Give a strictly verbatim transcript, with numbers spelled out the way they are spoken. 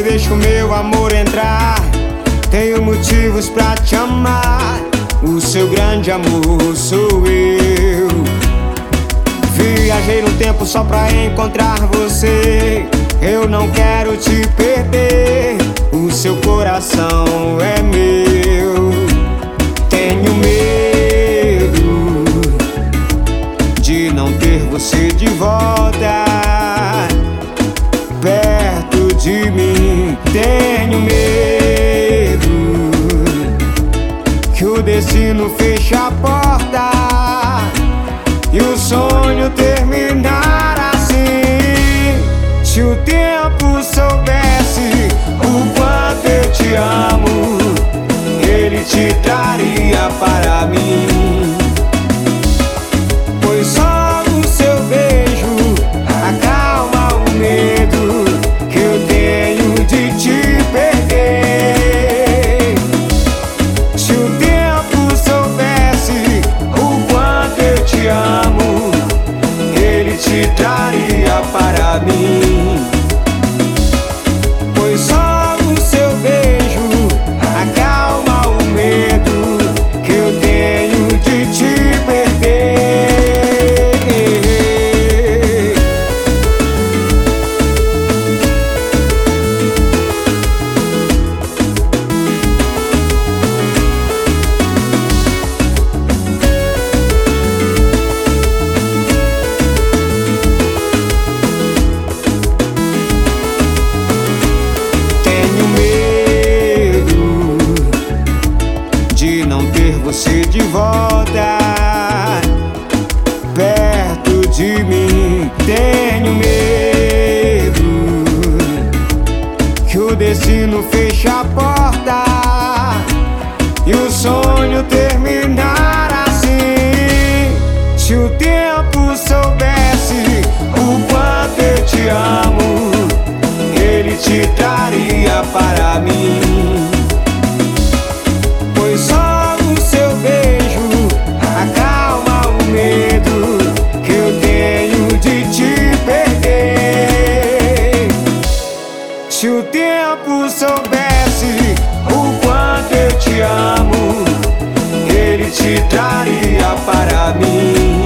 deixa o meu amor entrar. Tenho motivos pra te amar. O seu grande amor sou eu. Viajei no tempo só pra encontrar você. Eu não quero te perder. O seu coração é meu. Tenho medo de não ter você de volta perto de mim. Tenho medo que o destino feche a porta e o sonho terminar assim. Se o tempo soubesse o quanto eu te amo, ele te traria para mim. Pois só o seu beijo acalma o medo que eu tenho de te perder. Se o tempo soubesse o quanto eu te amo, ele te traria para mim. Pois só o seu beijo acalma o medo que eu tenho de te perder. Você de volta perto de mim. Tenho medo que o destino feche a porta e o sonho terminar assim. Se o tempo soubesse o quanto eu te amo, ele te traria para mim. Pois só se o tempo soubesse o quanto eu te amo, ele te traria para mim.